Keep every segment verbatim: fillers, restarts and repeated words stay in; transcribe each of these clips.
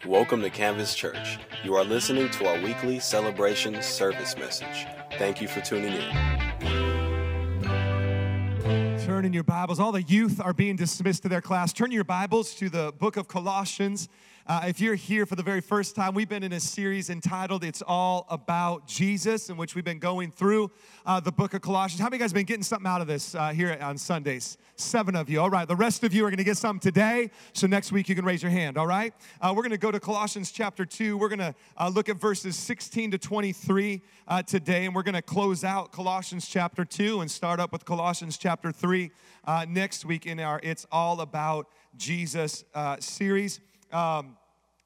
Welcome to Canvas Church. You are listening to our weekly celebration service message. Thank you for tuning in. Turn in your Bibles. All the youth are being dismissed to their class. Turn your Bibles to the book of Colossians. Uh, if you're here for the very first time, we've been in a series entitled It's All About Jesus, in which we've been going through uh, the book of Colossians. How many of you guys have been getting something out of this uh, here on Sundays? Seven of you. All right. The rest of you are going to get something today, so next week you can raise your hand, all right? Uh, we're going to go to Colossians chapter two. We're going to uh, look at verses sixteen to twenty-three uh, today, and we're going to close out Colossians chapter two and start up with Colossians chapter three uh, next week in our It's All About Jesus uh, series. Um,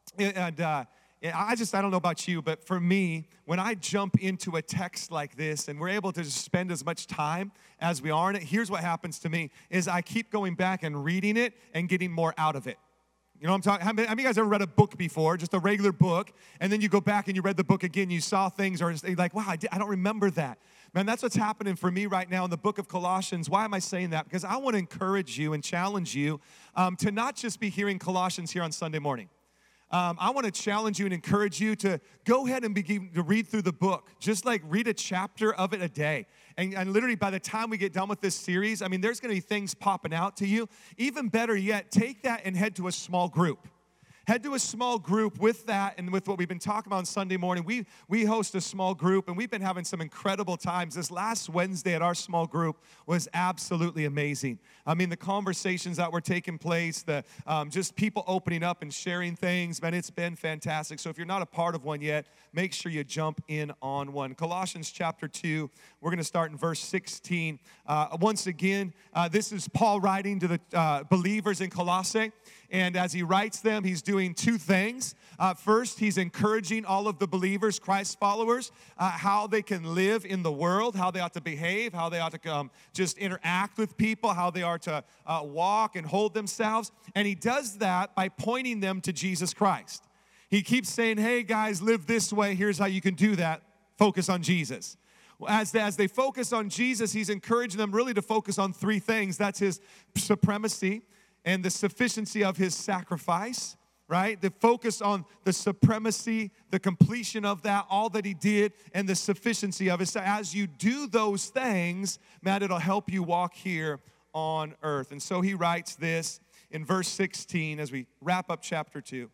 and uh, I just, I don't know about you, but for me, when I jump into a text like this and we're able to just spend as much time as we are in it, here's what happens to me, is I keep going back and reading it and getting more out of it. You know what I'm talking, how many, how many of you guys ever read a book before, just a regular book, and then you go back and you read the book again, you saw things, or you're like, wow, I, did, I don't remember that. Man, that's what's happening for me right now in the book of Colossians. Why am I saying that? Because I want to encourage you and challenge you um, to not just be hearing Colossians here on Sunday morning. Um, I want to challenge you and encourage you to go ahead and begin to read through the book. Just like read a chapter of it a day. And, and literally by the time we get done with this series, I mean, there's going to be things popping out to you. Even better yet, take that and head to a small group. Head to a small group with that and with what we've been talking about on Sunday morning. We we host a small group, and we've been having some incredible times. This last Wednesday at our small group was absolutely amazing. I mean, the conversations that were taking place, the um, just people opening up and sharing things, man, it's been fantastic. So if you're not a part of one yet, make sure you jump in on one. Colossians chapter two, we're going to start in verse sixteen. Uh, once again, uh, this is Paul writing to the uh, believers in Colossae. And as he writes them, he's doing two things. Uh, first, he's encouraging all of the believers, Christ followers, uh, how they can live in the world, how they ought to behave, how they ought to um, just interact with people, how they are to uh, walk and hold themselves. And he does that by pointing them to Jesus Christ. He keeps saying, hey, guys, live this way. Here's how you can do that. Focus on Jesus. As, as they focus on Jesus, he's encouraging them really to focus on three things. That's his supremacy and the sufficiency of his sacrifice, right? The focus on the supremacy, the completion of that, all that he did, and the sufficiency of it. So as you do those things, man, it'll help you walk here on earth. And so he writes this in verse sixteen as we wrap up chapter two.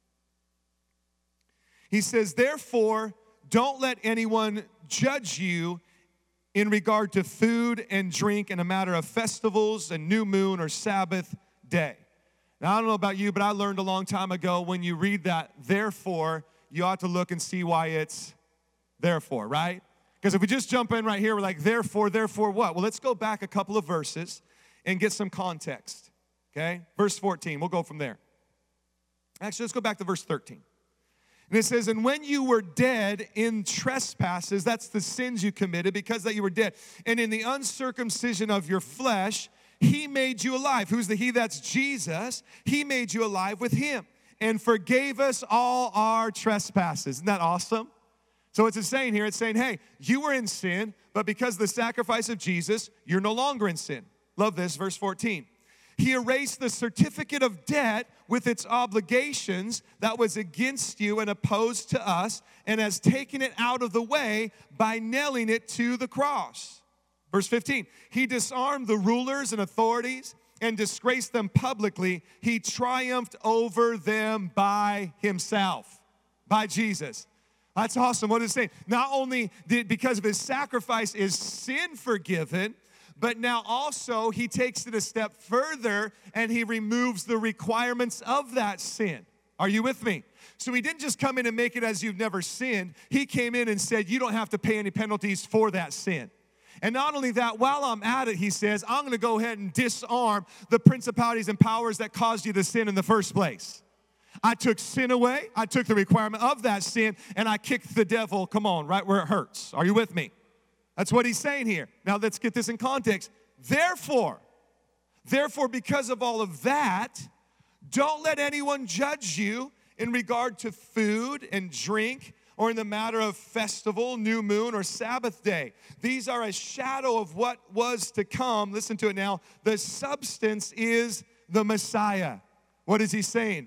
He says, therefore, don't let anyone judge you in regard to food and drink in a matter of festivals and new moon or Sabbath day. Now, I don't know about you, but I learned a long time ago when you read that, therefore, you ought to look and see why it's therefore, right? Because if we just jump in right here, we're like, therefore, therefore what? Well, let's go back a couple of verses and get some context, okay? Verse fourteen, we'll go from there. Actually, let's go back to verse thirteen. And it says, and when you were dead in trespasses, that's the sins you committed, because that you were dead, and in the uncircumcision of your flesh, he made you alive. Who's the he? That's Jesus. He made you alive with him and forgave us all our trespasses. Isn't that awesome? So it's saying here, it's saying, hey, you were in sin, but because of the sacrifice of Jesus, you're no longer in sin. Love this, verse fourteen. He erased the certificate of debt with its obligations that was against you and opposed to us, and has taken it out of the way by nailing it to the cross. Verse fifteen, he disarmed the rulers and authorities and disgraced them publicly. He triumphed over them by himself, by Jesus. That's awesome. What is it saying? Not only did, because of his sacrifice, is sin forgiven, but now also he takes it a step further and he removes the requirements of that sin. Are you with me? So he didn't just come in and make it as you've never sinned. He came in and said, you don't have to pay any penalties for that sin. And not only that, while I'm at it, he says, I'm going to go ahead and disarm the principalities and powers that caused you to sin in the first place. I took sin away, I took the requirement of that sin, and I kicked the devil, come on, right where it hurts. Are you with me? That's what he's saying here. Now let's get this in context. Therefore, therefore, because of all of that, don't let anyone judge you in regard to food and drink, or in the matter of festival, new moon, or Sabbath day. These are a shadow of what was to come. Listen to it now. The substance is the Messiah. What is he saying?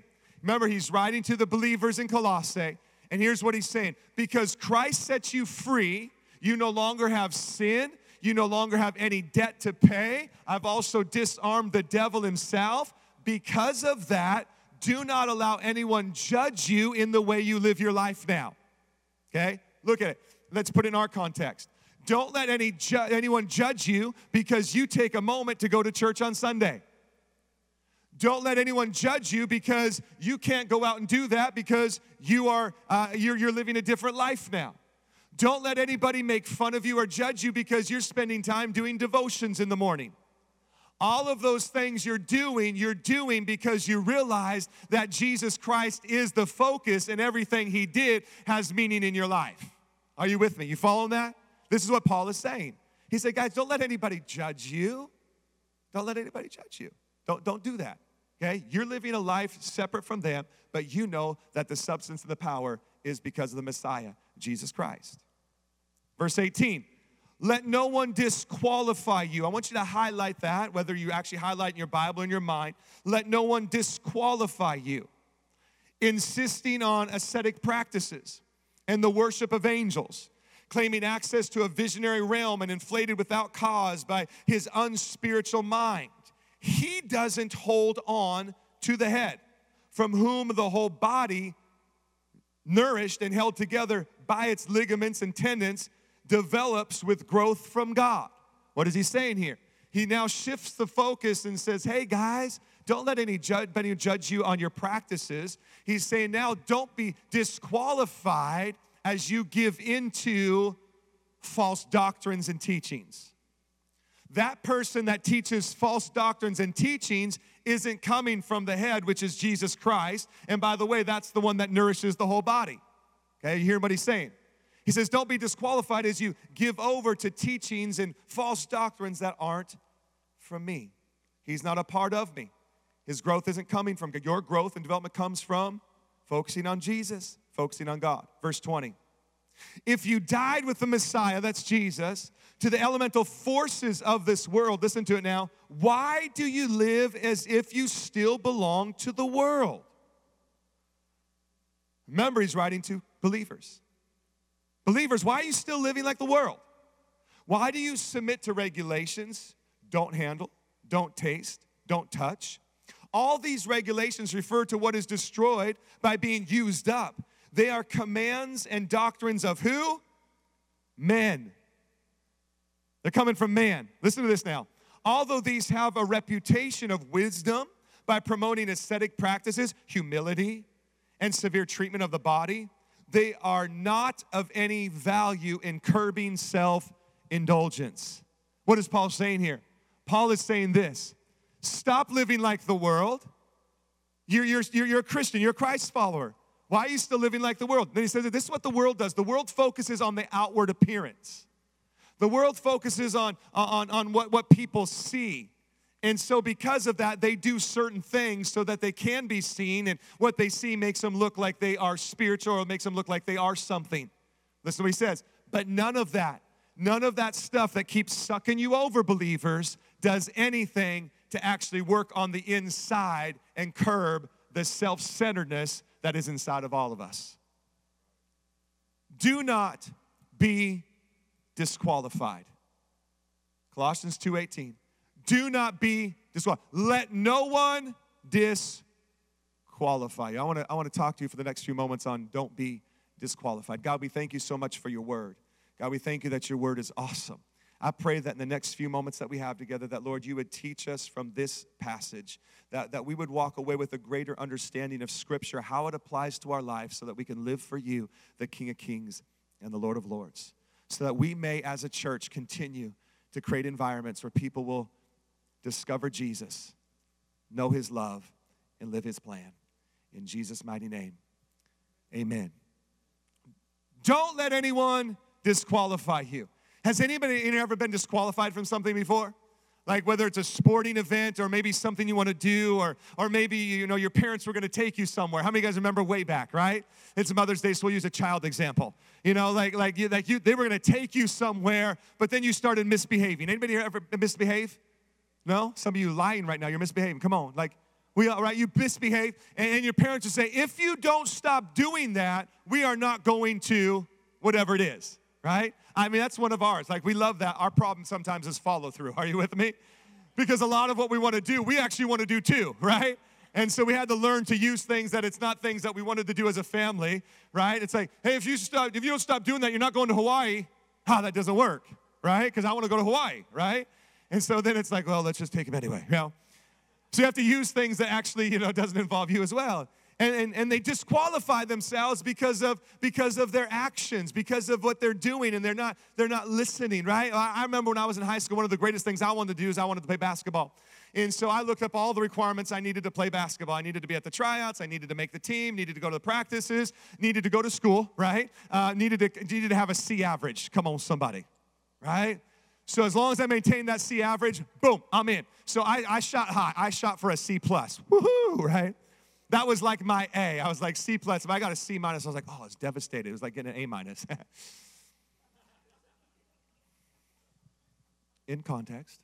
Remember, he's writing to the believers in Colossae, and here's what he's saying. Because Christ sets you free, you no longer have sin, you no longer have any debt to pay. I've also disarmed the devil himself. Because of that, do not allow anyone judge you in the way you live your life now. Okay? Look at it. Let's put it in our context. Don't let any ju- anyone judge you because you take a moment to go to church on Sunday. Don't let anyone judge you because you can't go out and do that because you are uh, you're, you're living a different life now. Don't let anybody make fun of you or judge you because you're spending time doing devotions in the morning. All of those things you're doing, you're doing because you realize that Jesus Christ is the focus and everything he did has meaning in your life. Are you with me? You following that? This is what Paul is saying. He said, guys, don't let anybody judge you. Don't let anybody judge you. Don't, don't do that, okay? You're living a life separate from them, but you know that the substance and the power is because of the Messiah, Jesus Christ. Verse eighteen, let no one disqualify you. I want you to highlight that, whether you actually highlight in your Bible or in your mind. Let no one disqualify you. Insisting on ascetic practices and the worship of angels, claiming access to a visionary realm and inflated without cause by his unspiritual mind. He doesn't hold on to the head, from whom the whole body, nourished and held together by its ligaments and tendons, develops with growth from God. What is he saying here? He now shifts the focus and says, hey guys, don't let any judge, any judge you on your practices. He's saying now don't be disqualified as you give into false doctrines and teachings. That person that teaches false doctrines and teachings isn't coming from the head, which is Jesus Christ. And by the way, that's the one that nourishes the whole body. Okay, you hear what he's saying? He says, don't be disqualified as you give over to teachings and false doctrines that aren't from me. He's not a part of me. His growth isn't coming from, your growth and development comes from focusing on Jesus, focusing on God. Verse twenty. If you died with the Messiah, that's Jesus, to the elemental forces of this world, listen to it now, why do you live as if you still belong to the world? Remember, he's writing to believers. Believers, why are you still living like the world? Why do you submit to regulations? Don't handle, don't taste, don't touch. All these regulations refer to what is destroyed by being used up. They are commands and doctrines of who? Men. They're coming from man. Listen to this now. Although these have a reputation of wisdom by promoting ascetic practices, humility, and severe treatment of the body, they are not of any value in curbing self-indulgence. What is Paul saying here? Paul is saying this. Stop living like the world. You're, you're, you're a Christian. You're a Christ follower. Why are you still living like the world? Then he says that this is what the world does. The world focuses on the outward appearance. The world focuses on, on, on what, what people see. And so because of that, they do certain things so that they can be seen, and what they see makes them look like they are spiritual or makes them look like they are something. Listen to what he says. But none of that, none of that stuff that keeps sucking you over, believers, does anything to actually work on the inside and curb the self-centeredness that is inside of all of us. Do not be disqualified. Colossians two eighteen. Do not be disqualified. Let no one disqualify you. I want to I want to talk to you for the next few moments on don't be disqualified. God, we thank you so much for your word. God, we thank you that your word is awesome. I pray that in the next few moments that we have together, that, Lord, you would teach us from this passage, that, that we would walk away with a greater understanding of Scripture, how it applies to our lives so that we can live for you, the King of Kings and the Lord of Lords, so that we may, as a church, continue to create environments where people will discover Jesus, know his love, and live his plan. In Jesus' mighty name, amen. Don't let anyone disqualify you. Has anybody ever been disqualified from something before? Like whether it's a sporting event or maybe something you want to do, or or maybe, you know, your parents were going to take you somewhere. How many of you guys remember way back, right? It's Mother's Day, so we'll use a child example. You know, like like you, like you, they were going to take you somewhere, but then you started misbehaving. Anybody here ever misbehave? No? Some of you lying right now, you're misbehaving. Come on. Like, We are, right? You misbehave, and, and your parents will say, if you don't stop doing that, we are not going to whatever it is, right? I mean, that's one of ours. Like, we love that. Our problem sometimes is follow through. Are you with me? Because a lot of what we want to do, we actually want to do too, right? And so we had to learn to use things that it's not things that we wanted to do as a family, right? It's like, hey, if you stop, if you don't stop doing that, you're not going to Hawaii. Ah, that doesn't work, right? Because I want to go to Hawaii, right? And so then it's like, well, let's just take him anyway, you know? So you have to use things that actually, you know, doesn't involve you as well. And, and, and they disqualify themselves because of because of their actions, because of what they're doing, and they're not they're not listening, right? I, I remember when I was in high school, one of the greatest things I wanted to do is I wanted to play basketball. And so I looked up all the requirements I needed to play basketball. I needed to be at the tryouts, I needed to make the team, needed to go to the practices, needed to go to school, right? Uh, needed to needed to have a C average. Come on, somebody, right? So as long as I maintained that C average, boom, I'm in. So I, I shot high. I shot for a C plus. Woohoo, right? That was like my A. I was like C plus. If I got a C minus, I was like, oh, it's devastated. It was like getting an A minus. In context.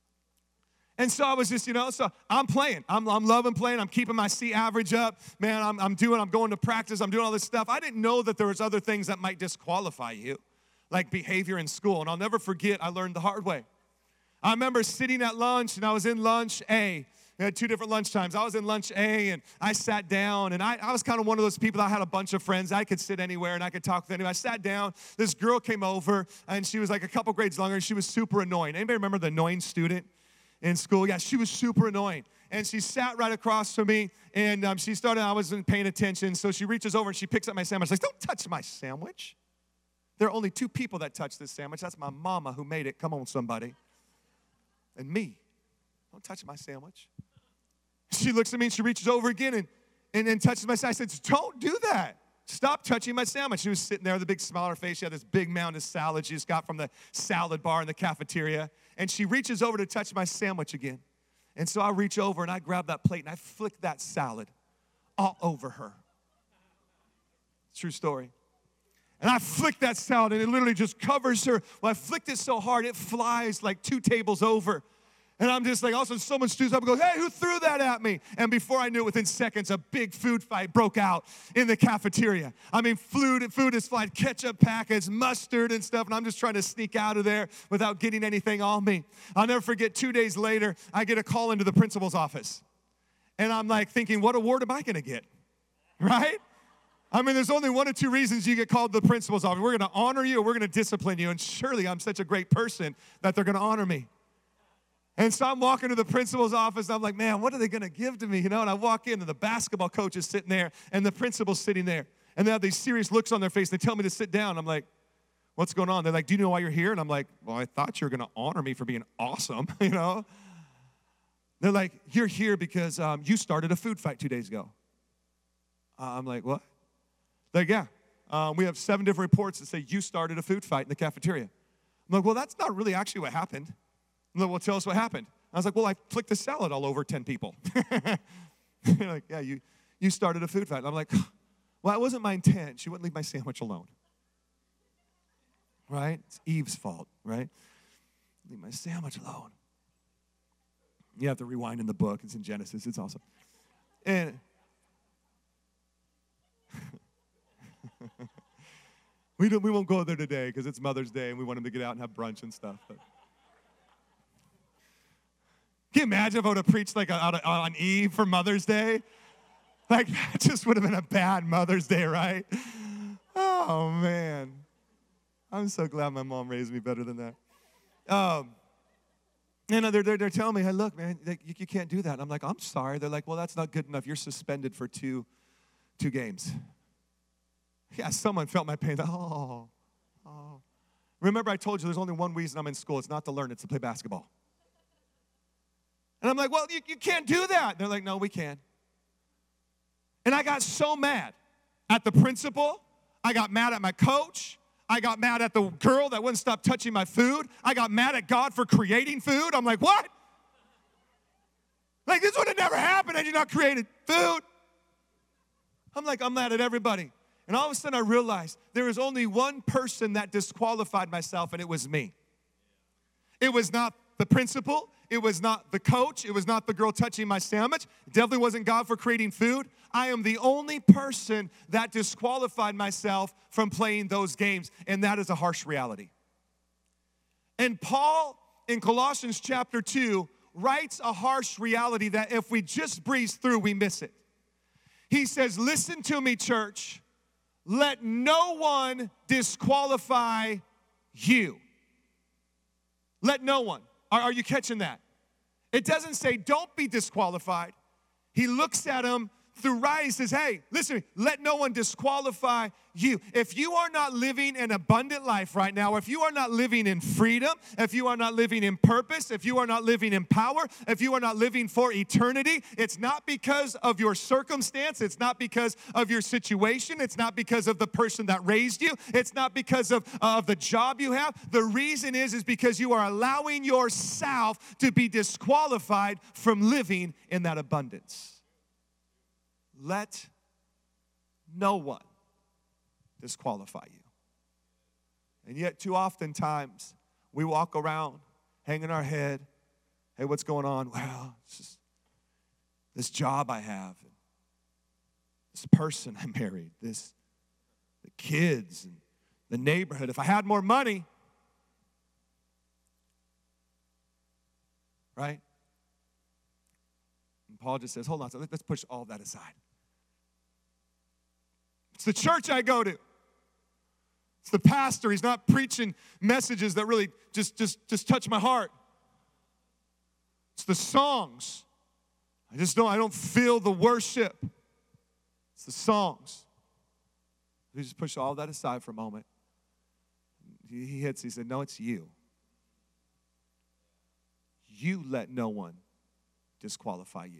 And so I was just, you know, so I'm playing. I'm, I'm loving playing. I'm keeping my C average up. Man, I'm, I'm doing, I'm going to practice. I'm doing all this stuff. I didn't know that there was other things that might disqualify you, like behavior in school. And I'll never forget, I learned the hard way. I remember sitting at lunch, and I was in lunch A. We had two different lunch times. I was in lunch A, and I sat down, and I, I was kind of one of those people. I had a bunch of friends. I could sit anywhere, and I could talk with anyone. I sat down. This girl came over, and she was like a couple grades younger, and she was super annoying. Anybody remember the annoying student in school? Yeah, she was super annoying. And she sat right across from me, and um, she started, I wasn't paying attention, so she reaches over, and she picks up my sandwich. Like, don't touch my sandwich. There are only two people that touch this sandwich. That's my mama who made it. Come on, somebody. And me. Don't touch my sandwich. She looks at me and she reaches over again and, and then touches my sandwich. I said, don't do that. Stop touching my sandwich. She was sitting there with a big smile on her face. She had this big mound of salad she just got from the salad bar in the cafeteria. And she reaches over to touch my sandwich again. And so I reach over and I grab that plate and I flick that salad all over her. True story. And I flicked that salad, and it literally just covers her. Well, I flicked it so hard, it flies like two tables over. And I'm just like, all of a sudden, someone stoops up and goes, hey, who threw that at me? And before I knew it, within seconds, a big food fight broke out in the cafeteria. I mean, food, food is flying, ketchup packets, mustard and stuff, and I'm just trying to sneak out of there without getting anything on me. I'll never forget, two days later, I get a call into the principal's office. And I'm like thinking, what award am I going to get? Right? I mean, there's only one or two reasons you get called to the principal's office. We're going to honor you or we're going to discipline you. And surely I'm such a great person that they're going to honor me. And so I'm walking to the principal's office. And I'm like, man, what are they going to give to me? You know, and I walk in and the basketball coach is sitting there and the principal's sitting there. And they have these serious looks on their face. They tell me to sit down. I'm like, what's going on? They're like, do you know why you're here? And I'm like, well, I thought you were going to honor me for being awesome, you know. They're like, you're here because um, you started a food fight two days ago. Uh, I'm like, what? Like, yeah, um, we have seven different reports that say you started a food fight in the cafeteria. I'm like, well, that's not really actually what happened. I'm like, well, tell us what happened. I was like, well, I flicked the salad all over ten people. They're like, yeah, you, you started a food fight. And I'm like, well, that wasn't my intent. She wouldn't leave my sandwich alone. Right? It's Eve's fault, right? Leave my sandwich alone. You have to rewind in the book. It's in Genesis. It's awesome. And we don't. We won't go there today because it's Mother's Day and we want them to get out and have brunch and stuff. But. Can you imagine if I would have preached like on, on Eve for Mother's Day? Like that just would have been a bad Mother's Day, right? Oh man, I'm so glad my mom raised me better than that. Um, and they're, they're they're telling me, hey, look, man, they, you, you can't do that. And I'm like, I'm sorry. They're like, well, that's not good enough. You're suspended for two two games. Yeah, someone felt my pain. Oh, oh. Remember I told you there's only one reason I'm in school. It's not to learn, it's to play basketball. And I'm like, well, you, you can't do that. They're like, no, we can. And I got so mad at the principal. I got mad at my coach. I got mad at the girl that wouldn't stop touching my food. I got mad at God for creating food. I'm like, what? Like, this would have never happened had you not created food. I'm like, I'm mad at everybody. And all of a sudden I realized there was only one person that disqualified myself, and it was me. It was not the principal. It was not the coach. It was not the girl touching my sandwich. It definitely wasn't God for creating food. I am the only person that disqualified myself from playing those games, and that is a harsh reality. And Paul, in Colossians chapter two, writes a harsh reality that if we just breeze through, we miss it. He says, listen to me, church. Let no one disqualify you. Let no one. Are, are you catching that? It doesn't say don't be disqualified. He looks at him through right. He says, hey, listen, let no one disqualify you. If you are not living an abundant life right now, if you are not living in freedom, if you are not living in purpose, if you are not living in power, if you are not living for eternity, it's not because of your circumstance. It's not because of your situation. It's not because of the person that raised you. It's not because of, uh, of the job you have. The reason is, is because you are allowing yourself to be disqualified from living in that abundance. Let no one disqualify you. And yet too often times we walk around hanging our head. Hey, what's going on? Well, it's just this job I have, this person I married, this the kids and the neighborhood. If I had more money, right? And Paul just says, hold on, so let's push all that aside. It's the church I go to. It's the pastor. He's not preaching messages that really just, just, just touch my heart. It's the songs. I just don't, I don't feel the worship. It's the songs. We just push all that aside for a moment. He, he hits, he said, no, it's you. You let no one disqualify you.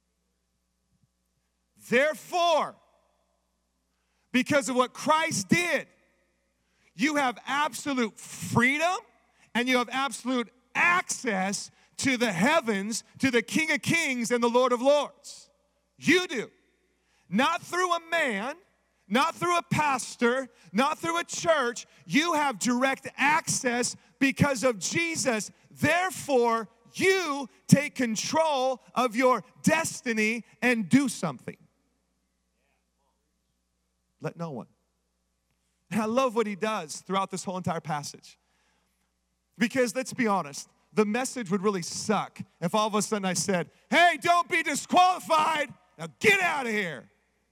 Therefore, because of what Christ did, you have absolute freedom and you have absolute access to the heavens, to the King of Kings and the Lord of Lords. You do. Not through a man, not through a pastor, not through a church. You have direct access because of Jesus. Therefore, you take control of your destiny and do something. Let no one. And I love what he does throughout this whole entire passage. Because let's be honest, the message would really suck if all of a sudden I said, hey, don't be disqualified. Now get out of here.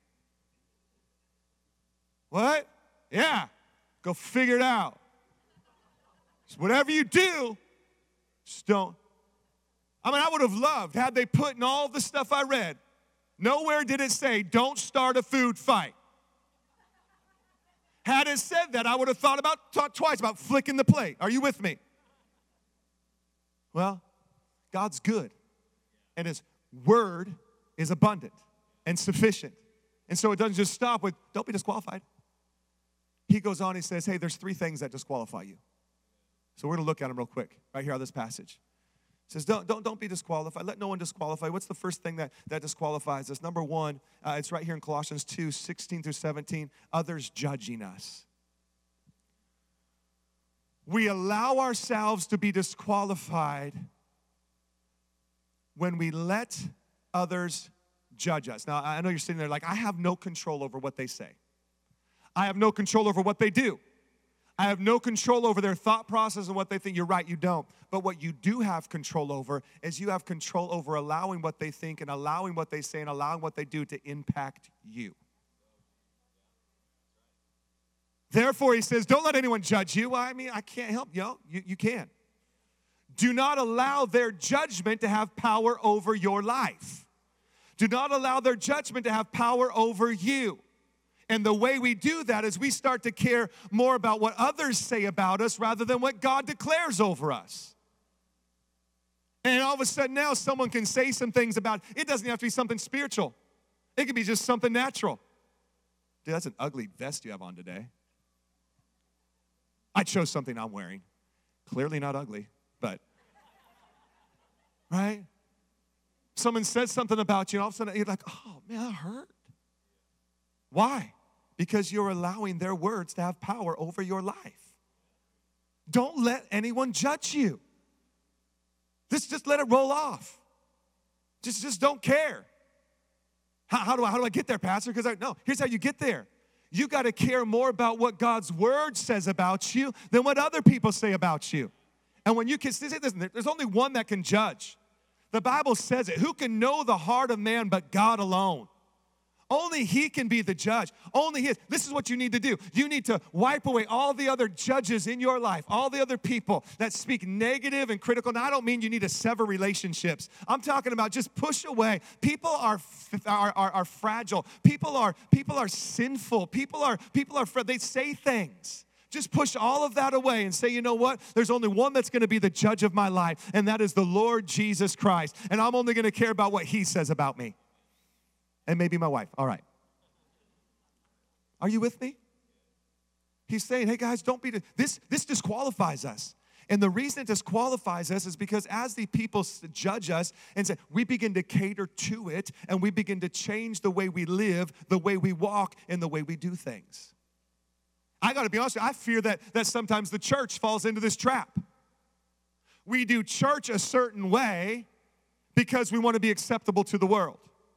What? Yeah. Go figure it out. Just whatever you do, just don't. I mean, I would have loved, had they put in all the stuff I read, nowhere did it say, don't start a food fight. Had it said that, I would have thought about thought twice about flicking the plate. Are you with me? Well, God's good, and his word is abundant and sufficient. And so it doesn't just stop with, don't be disqualified. He goes on, he says, hey, there's three things that disqualify you. So we're going to look at them real quick, right here on this passage. It says, don't, don't, don't be disqualified. Let no one disqualify. What's the first thing that, that disqualifies us? Number one, uh, it's right here in Colossians two, sixteen through seventeen, others judging us. We allow ourselves to be disqualified when we let others judge us. Now, I know you're sitting there like, I have no control over what they say. I have no control over what they do. I have no control over their thought process and what they think. You're right, you don't. But what you do have control over is you have control over allowing what they think and allowing what they say and allowing what they do to impact you. Therefore, he says, don't let anyone judge you. Well, I mean, I can't help you. You, you can. Do not allow their judgment to have power over your life. Do not allow their judgment to have power over you. And the way we do that is we start to care more about what others say about us rather than what God declares over us. And all of a sudden now someone can say some things about, it doesn't have to be something spiritual. It can be just something natural. Dude, that's an ugly vest you have on today. I chose something I'm wearing. Clearly not ugly, but, right? Someone says something about you, and all of a sudden you're like, oh, man, that hurt. Why? Because you're allowing their words to have power over your life. Don't let anyone judge you. Just, just let it roll off. Just, just don't care. How, how do I, how do I get there, Pastor? Because I no. Here's how you get there. You got to care more about what God's word says about you than what other people say about you. And when you can see, listen, there's only one that can judge. The Bible says it. Who can know the heart of man but God alone? Only he can be the judge. Only he. This is what you need to do. You need to wipe away all the other judges in your life, all the other people that speak negative and critical. Now, I don't mean you need to sever relationships. I'm talking about just push away. People are are, are, are fragile. People are people are sinful. People are people are they say things. Just push all of that away and say, you know what? There's only one that's going to be the judge of my life, and that is the Lord Jesus Christ. And I'm only going to care about what he says about me. And maybe my wife. All right. Are you with me? He's saying, hey, guys, don't be, this, this disqualifies us. And the reason it disqualifies us is because as the people judge us and say, we begin to cater to it, and we begin to change the way we live, the way we walk, and the way we do things. I got to be honest with you, I fear that, that sometimes the church falls into this trap. We do church a certain way because we want to be acceptable to the world.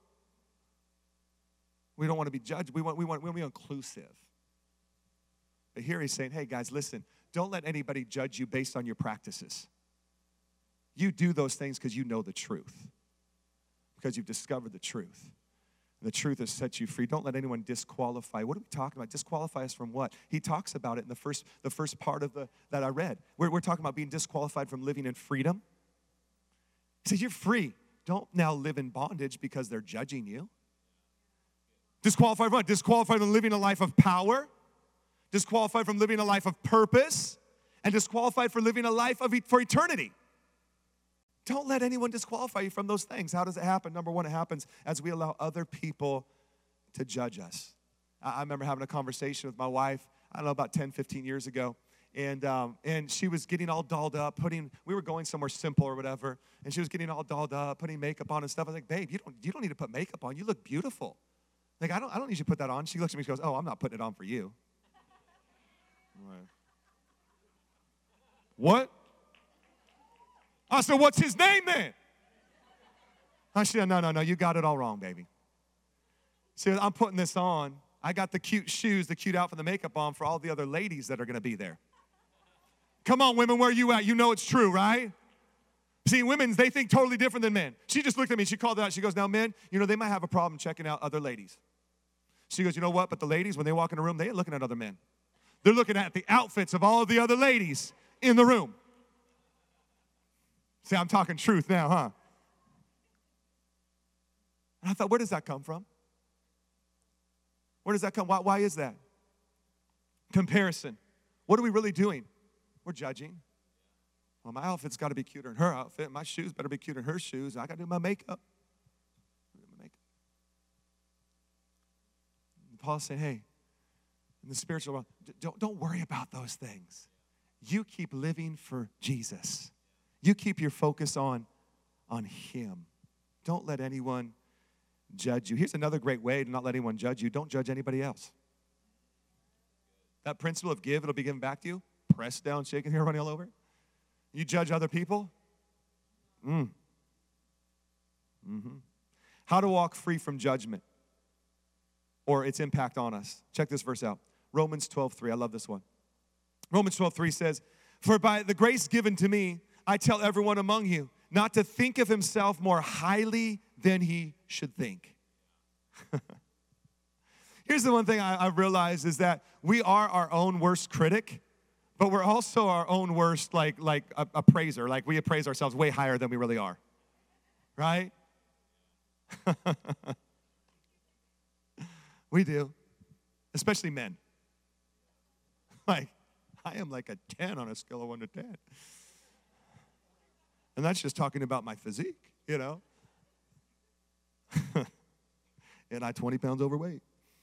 We don't want to be judged. We want, we want, we want to be inclusive. But here he's saying, hey, guys, listen, don't let anybody judge you based on your practices. You do those things because you know the truth, because you've discovered the truth. The truth has set you free. Don't let anyone disqualify. What are we talking about? Disqualify us from what? He talks about it in the first, the first part of the that I read. We're, we're talking about being disqualified from living in freedom. He says, you're free. Don't now live in bondage because they're judging you. Disqualified from what? Disqualified from living a life of power. Disqualified from living a life of purpose. And disqualified for living a life of for eternity. Don't let anyone disqualify you from those things. How does it happen? Number one, it happens as we allow other people to judge us. I remember having a conversation with my wife, I don't know, about ten, fifteen years ago. And um, and she was getting all dolled up, putting, we were going somewhere simple or whatever, and she was getting all dolled up, putting makeup on and stuff. I was like, babe, you don't, you don't need to put makeup on. You look beautiful. Like, I don't, I don't need you to put that on. She looks at me, she goes, oh, I'm not putting it on for you. Like, what? I said, what's his name then? I said, no, no, no, you got it all wrong, baby. See, I'm putting this on. I got the cute shoes, the cute outfit, the makeup on for all the other ladies that are going to be there. Come on, women, where are you at? You know it's true, right? See, women, they think totally different than men. She just looked at me. She called it out. She goes, now, men, you know, they might have a problem checking out other ladies. She goes, you know what? But the ladies, when they walk in a room, they ain't looking at other men. They're looking at the outfits of all of the other ladies in the room. See, I'm talking truth now, huh? And I thought, where does that come from? Where does that come? Why, why is that? Comparison. What are we really doing? We're judging. Well, my outfit's got to be cuter than her outfit. My shoes better be cuter than her shoes. I got to do my makeup. Do my makeup. And Paul's saying, hey, in the spiritual world, don't, don't worry about those things. You keep living for Jesus. You keep your focus on, on him. Don't let anyone judge you. Here's another great way to not let anyone judge you. Don't judge anybody else. That principle of give, it'll be given back to you. Press down, shaking here, running all over. You judge other people? Mm. Mm-hmm. How to walk free from judgment or its impact on us. Check this verse out. Romans twelve three. I love this one. Romans twelve three says, for by the grace given to me, I tell everyone among you not to think of himself more highly than he should think. Here's the one thing I, I've realized is that we are our own worst critic, but we're also our own worst like, like a, appraiser. Like we appraise ourselves way higher than we really are, right? We do, especially men. Like, I am like a ten on a scale of one to ten. And that's just talking about my physique, you know. And I'm twenty pounds overweight.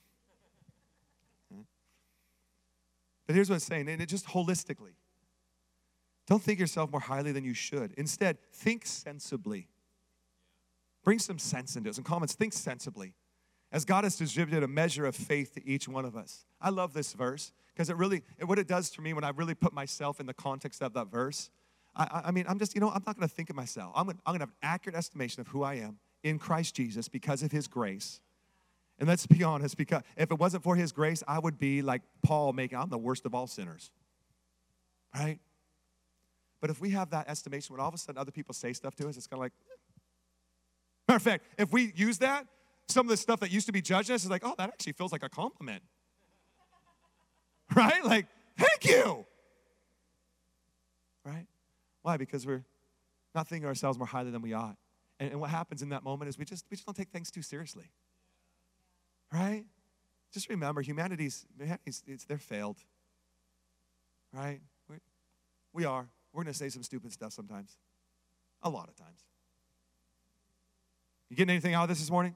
But here's what it's saying, and it just holistically. Don't think yourself more highly than you should. Instead, think sensibly. Bring some sense into it, some comments. Think sensibly. As God has distributed a measure of faith to each one of us. I love this verse because it really, what it does for me when I really put myself in the context of that verse, I, I mean, I'm just, you know, I'm not going to think of myself. I'm going I'm to have an accurate estimation of who I am in Christ Jesus because of his grace. And let's be honest, because if it wasn't for his grace, I would be like Paul making, I'm the worst of all sinners. Right? But if we have that estimation, when all of a sudden other people say stuff to us, it's kind of like, eh. Matter of fact, if we use that, some of the stuff that used to be judging us is like, oh, that actually feels like a compliment. Right? Like, thank you. Right? Why? Because we're not thinking of ourselves more highly than we ought. And, and what happens in that moment is we just we just don't take things too seriously. Right? Just remember, humanity's, humanity's it's, they're failed. Right? We, we are. We're going to say some stupid stuff sometimes. A lot of times. You getting anything out of this this morning?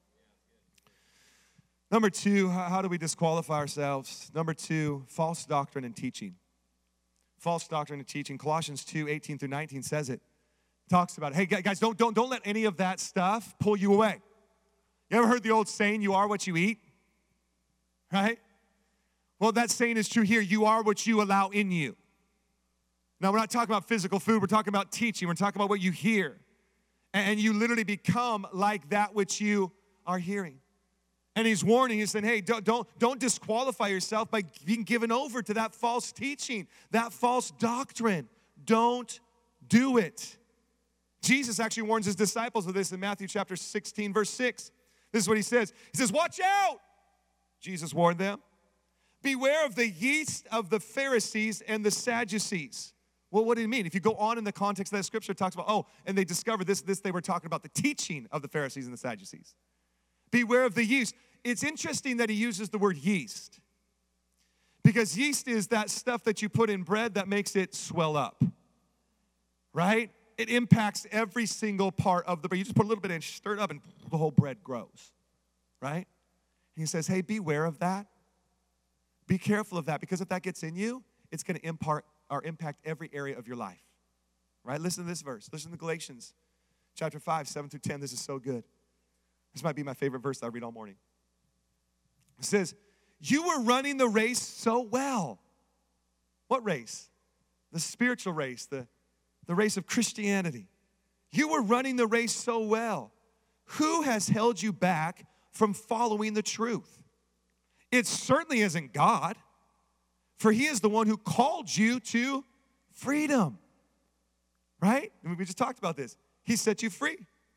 Number two, how, how do we disqualify ourselves? Number two, false doctrine and teaching. False doctrine and teaching. Colossians two, eighteen through nineteen says it. Talks about it. Hey, guys, don't, don't, don't let any of that stuff pull you away. You ever heard the old saying, you are what you eat? Right? Well, that saying is true here. You are what you allow in you. Now, we're not talking about physical food. We're talking about teaching. We're talking about what you hear. And you literally become like that which you are hearing. And he's warning, he's saying, hey, don't, don't, don't disqualify yourself by being given over to that false teaching, that false doctrine. Don't do it. Jesus actually warns his disciples of this in Matthew chapter sixteen, verse six. This is what he says. He says, watch out, Jesus warned them. Beware of the yeast of the Pharisees and the Sadducees. Well, what do you mean? If you go on in the context of that scripture, it talks about, oh, and they discovered this, this, they were talking about the teaching of the Pharisees and the Sadducees. Beware of the yeast. It's interesting that he uses the word yeast. Because yeast is that stuff that you put in bread that makes it swell up. Right? It impacts every single part of the bread. You just put a little bit in, stir it up, and the whole bread grows. Right? And he says, hey, beware of that. Be careful of that, because if that gets in you, it's going to impart or impact every area of your life. Right? Listen to this verse. Listen to Galatians chapter five, seven through ten. This is so good. This might be my favorite verse that I read all morning. It says, you were running the race so well. What race? The spiritual race, the, the race of Christianity. You were running the race so well. Who has held you back from following the truth? It certainly isn't God, for he is the one who called you to freedom. Right? And we just talked about this. He set you free.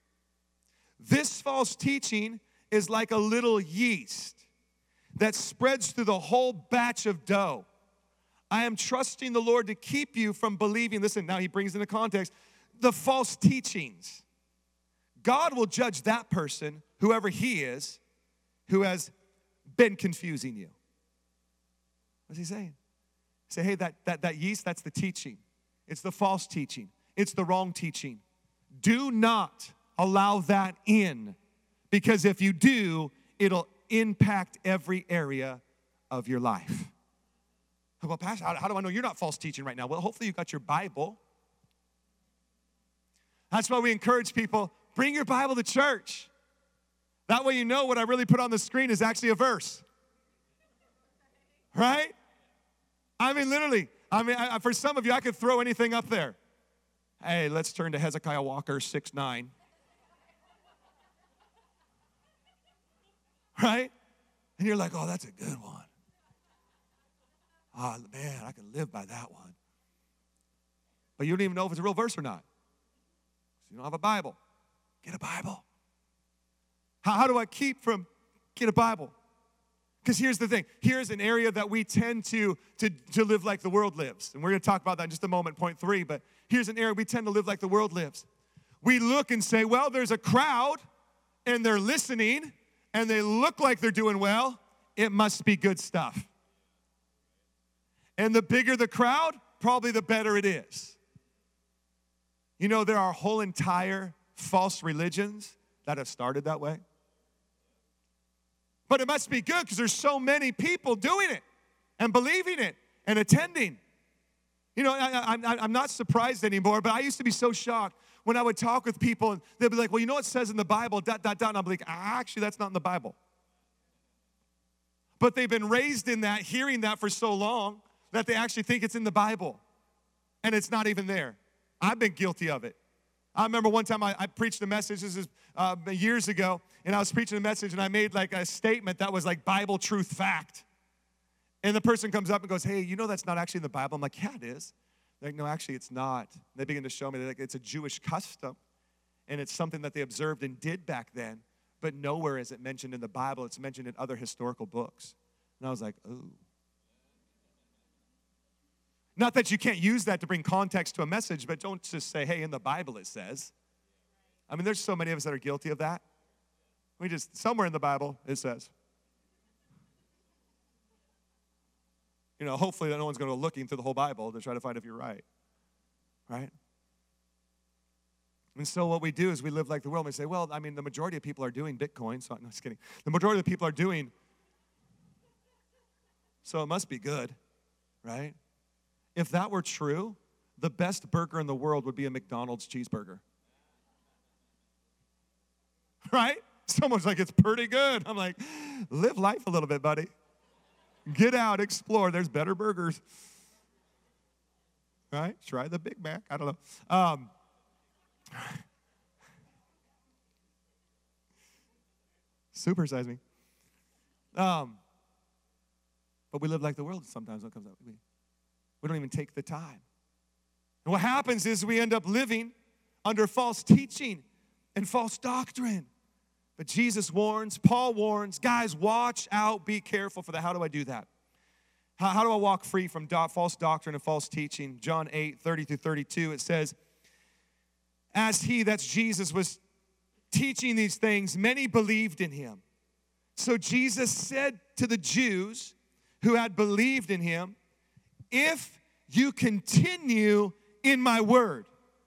This false teaching is like a little yeast that spreads through the whole batch of dough. I am trusting the Lord to keep you from believing. Listen, now he brings into context the false teachings. God will judge that person, whoever he is, who has been confusing you. What's he saying? Say, hey, that, that, that yeast, that's the teaching. It's the false teaching. It's the wrong teaching. Do not allow that in, because if you do, it'll impact every area of your life. Well, Pastor, how, how do I know you're not false teaching right now? Well, hopefully you got your Bible. That's why we encourage people, bring your Bible to church. That way you know what I really put on the screen is actually a verse. Right? I mean, literally, I mean, I, for some of you, I could throw anything up there. Hey, let's turn to Hezekiah Walker six nine. Right? And you're like, oh, that's a good one. Oh, man, I can live by that one. But you don't even know if it's a real verse or not. So you don't have a Bible. Get a Bible. How, how do I keep from get a Bible? Because here's the thing. Here's an area that we tend to, to, to live like the world lives. And we're going to talk about that in just a moment, point three. But here's an area we tend to live like the world lives. We look and say, well, there's a crowd, and they're listening, and they look like they're doing well. It must be good stuff. And the bigger the crowd, probably the better it is. You know, there are whole entire false religions that have started that way. But it must be good because there's so many people doing it and believing it and attending. You know, I, I, I'm not surprised anymore, but I used to be so shocked when I would talk with people and they'd be like, well, you know what it says in the Bible, dot, dot, dot. And I'm like, actually, that's not in the Bible. But they've been raised in that, hearing that for so long that they actually think it's in the Bible. And it's not even there. I've been guilty of it. I remember one time I, I preached a message, this is uh, years ago, and I was preaching a message, and I made like a statement that was like Bible truth fact. And the person comes up and goes, hey, you know that's not actually in the Bible? I'm like, yeah, it is. They're like, no, actually it's not. And they begin to show me that like, it's a Jewish custom, and it's something that they observed and did back then, but nowhere is it mentioned in the Bible. It's mentioned in other historical books. And I was like, ooh. Not that you can't use that to bring context to a message, but don't just say, hey, in the Bible it says. I mean, there's so many of us that are guilty of that. We just, somewhere in the Bible it says. You know, hopefully that no one's going to go looking through the whole Bible to try to find if you're right. Right? And so what we do is we live like the world. We say, well, I mean, the majority of people are doing Bitcoin. So, no, just kidding. The majority of the people are doing, so it must be good, right? If that were true, the best burger in the world would be a McDonald's cheeseburger. Right? Someone's like, it's pretty good. I'm like, live life a little bit, buddy. Get out, explore. There's better burgers. Right? Try the Big Mac. I don't know. Um, Supersize me. Um, but we live like the world sometimes when it comes out. We, we don't even take the time. And what happens is we end up living under false teaching and false doctrine. But Jesus warns, Paul warns, guys, watch out, be careful for that. How do I do that? How, how do I walk free from do- false doctrine and false teaching? John eight, thirty through thirty-two, it says, as he, that's Jesus, was teaching these things, many believed in him. So Jesus said to the Jews who had believed in him, if you continue in my word,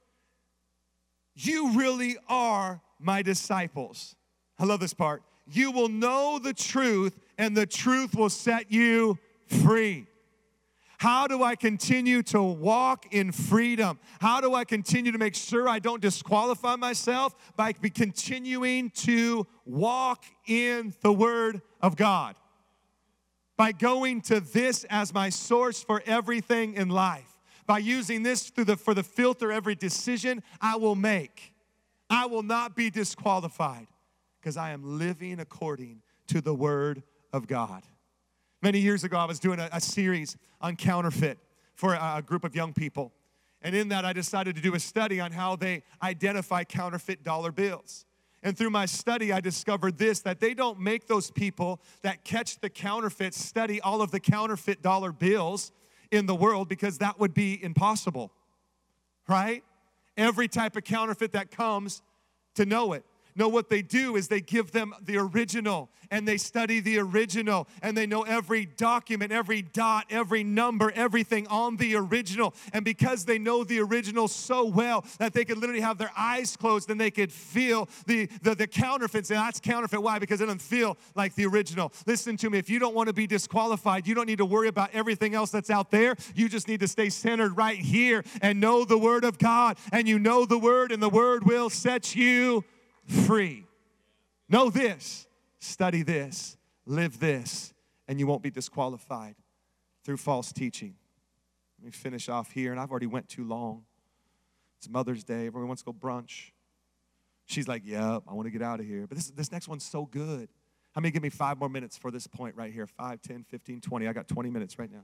you really are my disciples. I love this part. You will know the truth, and the truth will set you free. How do I continue to walk in freedom? How do I continue to make sure I don't disqualify myself? By continuing to walk in the Word of God. By going to this as my source for everything in life. By using this through the, for the filter every decision I will make. I will not be disqualified because I am living according to the Word of God. Many years ago, I was doing a, a series on counterfeit for a, a group of young people. And in that, I decided to do a study on how they identify counterfeit dollar bills. And through my study, I discovered this, that they don't make those people that catch the counterfeits study all of the counterfeit dollar bills in the world, because that would be impossible, right? Every type of counterfeit that comes to know it. No, what they do is they give them the original, and they study the original, and they know every document, every dot, every number, everything on the original. And because they know the original so well that they could literally have their eyes closed and they could feel the, the, the counterfeits. And that's counterfeit. Why? Because it doesn't feel like the original. Listen to me. If you don't want to be disqualified, you don't need to worry about everything else that's out there. You just need to stay centered right here and know the Word of God. And you know the Word, and the Word will set you free. Know this, study this, live this, and you won't be disqualified through false teaching. Let me finish off here, and I've already went too long. It's Mother's Day. Everyone wants to go brunch. She's like, yep, I want to get out of here. But this, this next one's so good. How many give me five more minutes for this point right here? Five, ten, fifteen, twenty. I got twenty minutes right now.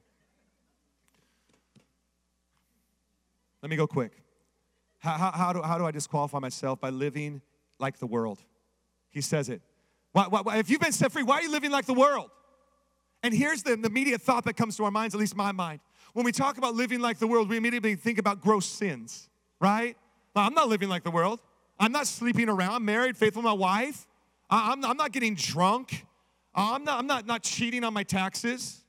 Let me go quick. How, how, how, do, how do I disqualify myself? By living like the world. He says it. Why, why, if you've been set free, why are you living like the world? And here's the, the immediate thought that comes to our minds, at least my mind. When we talk about living like the world, we immediately think about gross sins, right? Well, I'm not living like the world. I'm not sleeping around. I'm married, faithful to my wife. I, I'm, I'm not getting drunk. I'm not, I'm not, not cheating on my taxes.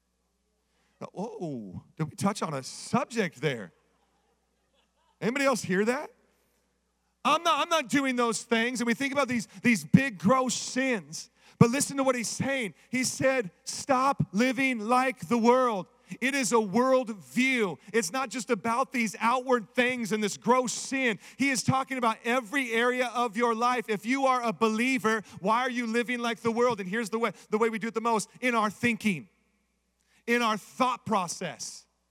Oh, did we touch on a subject there? Anybody else hear that? I'm not, I'm not doing those things. And we think about these, these big, gross sins. But listen to what he's saying. He said, stop living like the world. It is a world view. It's not just about these outward things and this gross sin. He is talking about every area of your life. If you are a believer, why are you living like the world? And here's the way, the way we do it the most, in our thinking, in our thought process.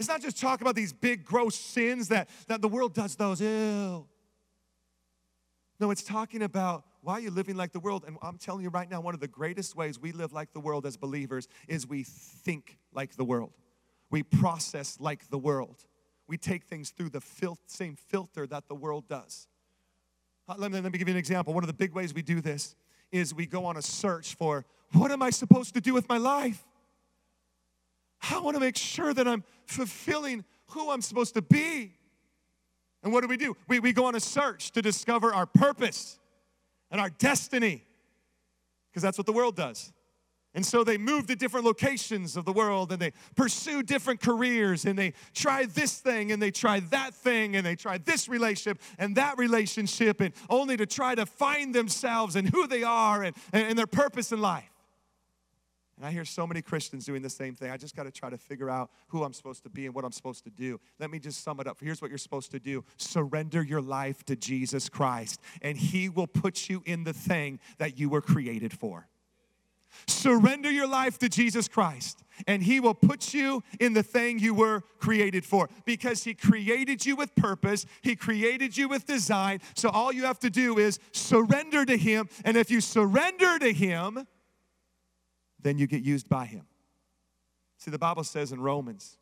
It's not just talking about these big, gross sins that, that the world does those. Ew. No, it's talking about why are you living like the world? And I'm telling you right now, one of the greatest ways we live like the world as believers is we think like the world. We process like the world. We take things through the fil- same filter that the world does. Uh, let me, let me give you an example. One of the big ways we do this is we go on a search for, what am I supposed to do with my life? I want to make sure that I'm fulfilling who I'm supposed to be. And what do we do? We, we go on a search to discover our purpose and our destiny, because that's what the world does. And so they move to different locations of the world, and they pursue different careers, and they try this thing, and they try that thing, and they try this relationship and that relationship, and only to try to find themselves and who they are and, and their purpose in life. And I hear so many Christians doing the same thing. I just got to try to figure out who I'm supposed to be and what I'm supposed to do. Let me just sum it up. Here's what you're supposed to do. Surrender your life to Jesus Christ, and He will put you in the thing that you were created for. Surrender your life to Jesus Christ, and He will put you in the thing you were created for, because He created you with purpose. He created you with design. So all you have to do is surrender to Him, and if you surrender to Him, then you get used by Him. See, the Bible says in Romans,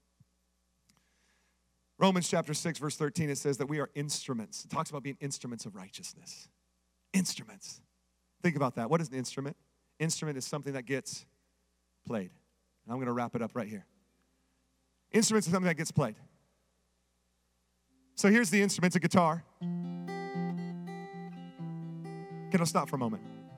Romans chapter six, verse thirteen, it says that we are instruments. It talks about being instruments of righteousness. Instruments. Think about that. What is an instrument? Instrument is something that gets played. And I'm going to wrap it up right here. Instruments is something that gets played. So here's the instrument, it's a guitar. Okay, I'll stop for a moment.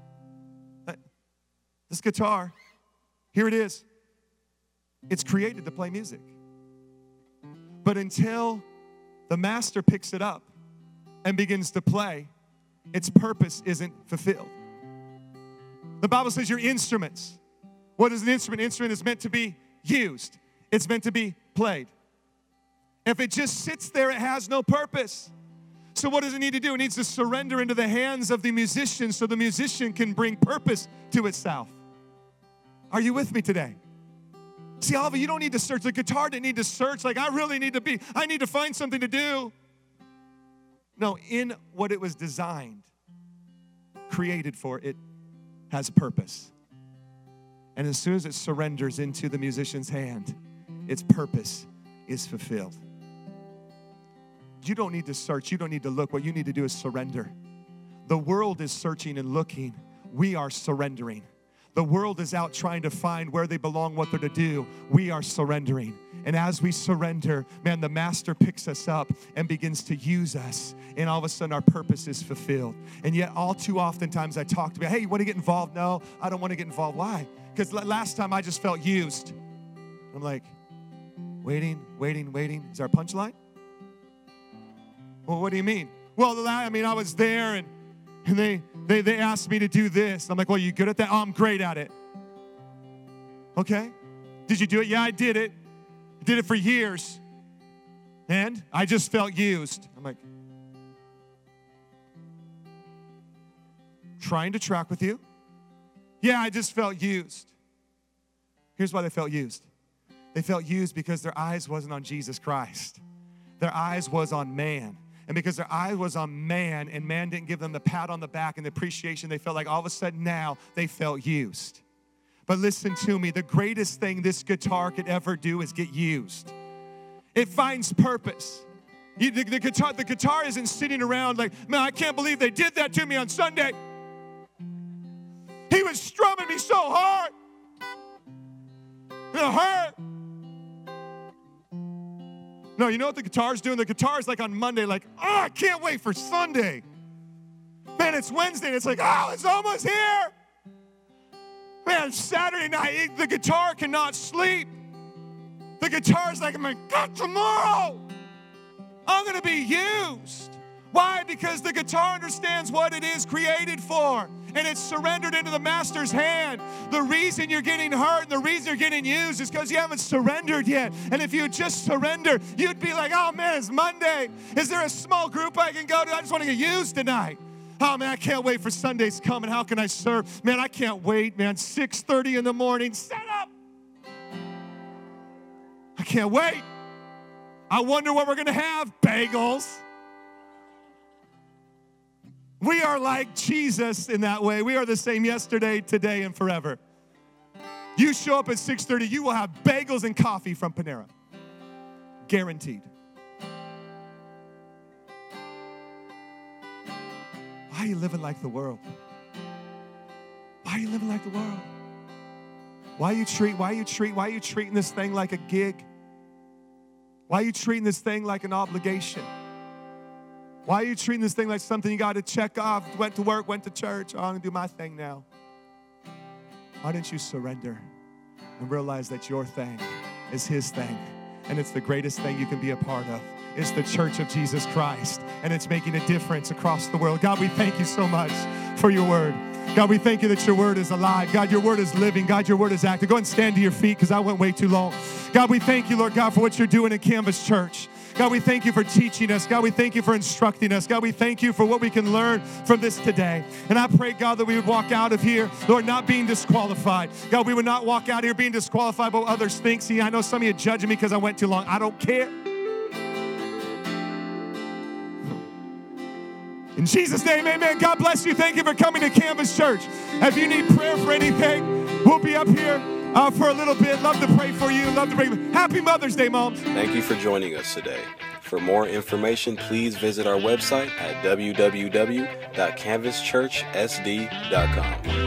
This guitar, here it is. It's created to play music. But until the master picks it up and begins to play, its purpose isn't fulfilled. The Bible says you're instruments. What is an instrument? An instrument is meant to be used. It's meant to be played. If it just sits there, it has no purpose. So what does it need to do? It needs to surrender into the hands of the musician so the musician can bring purpose to itself. Are you with me today? See, Alva, you don't need to search. The guitar didn't need to search. Like, I really need to be, I need to find something to do. No, in what it was designed, created for, it has purpose. And as soon as it surrenders into the musician's hand, its purpose is fulfilled. You don't need to search. You don't need to look. What you need to do is surrender. The world is searching and looking. We are surrendering. The world is out trying to find where they belong, what they're to do. We are surrendering. And as we surrender, man, the master picks us up and begins to use us. And all of a sudden, our purpose is fulfilled. And yet, all too oftentimes, I talk to me, hey, you want to get involved? No, I don't want to get involved. Why? Because last time I just felt used. I'm like, waiting, waiting, waiting. Is there a punchline? Well, what do you mean? Well, I mean, I was there, and, and they, they, they asked me to do this. I'm like, well, you good at that? Oh, I'm great at it. Okay. Did you do it? Yeah, I did it. I did it for years. And I just felt used. I'm like, trying to track with you? Yeah, I just felt used. Here's why they felt used. They felt used because their eyes wasn't on Jesus Christ. Their eyes was on man. And because their eye was on man, and man didn't give them the pat on the back and the appreciation, they felt like all of a sudden now they felt used. But listen to me, the greatest thing this guitar could ever do is get used. It finds purpose. You, the, the, guitar, the guitar isn't sitting around like, man, I can't believe they did that to me on Sunday. He was strumming me so hard. It hurt. No, you know what the guitar's doing? The guitar's like on Monday, like, oh, I can't wait for Sunday. Man, it's Wednesday, and it's like, oh, it's almost here. Man, Saturday night, the guitar cannot sleep. The guitar's like, oh my God, tomorrow I'm going to be used. Why? Because the guitar understands what it is created for, and it's surrendered into the master's hand. The reason you're getting hurt and the reason you're getting used is because you haven't surrendered yet. And if you just surrender, you'd be like, oh man, it's Monday. Is there a small group I can go to? I just want to get used tonight. Oh man, I can't wait for Sunday's coming. How can I serve? Man, I can't wait, man. six thirty in the morning, set up. I can't wait. I wonder what we're going to have. Bagels. We are like Jesus in that way. We are the same yesterday, today, and forever. You show up at six thirty, you will have bagels and coffee from Panera. Guaranteed. Why are you living like the world? Why are you living like the world? Why are you treat, why are you treat, why are you treating this thing like a gig? Why are you treating this thing like an obligation? Why are you treating this thing like something you got to check off? Went to work, went to church. Oh, I'm going to do my thing now. Why don't you surrender and realize that your thing is His thing, and it's the greatest thing you can be a part of. It's the church of Jesus Christ, and it's making a difference across the world. God, we thank you so much for your word. God, we thank you that your word is alive. God, your word is living. God, your word is active. Go and stand to your feet because I went way too long. God, we thank you, Lord God, for what you're doing in Canvas Church. God, we thank you for teaching us. God, we thank you for instructing us. God, we thank you for what we can learn from this today. And I pray, God, that we would walk out of here, Lord, not being disqualified. God, we would not walk out here being disqualified by what others think. See, I know some of you are judging me because I went too long. I don't care. In Jesus' name, amen. God bless you. Thank you for coming to Canvas Church. If you need prayer for anything, we'll be up here uh, for a little bit. Love to pray for you. Love to pray. Happy Mother's Day, moms. Thank you for joining us today. For more information, please visit our website at w w w dot canvas church s d dot com.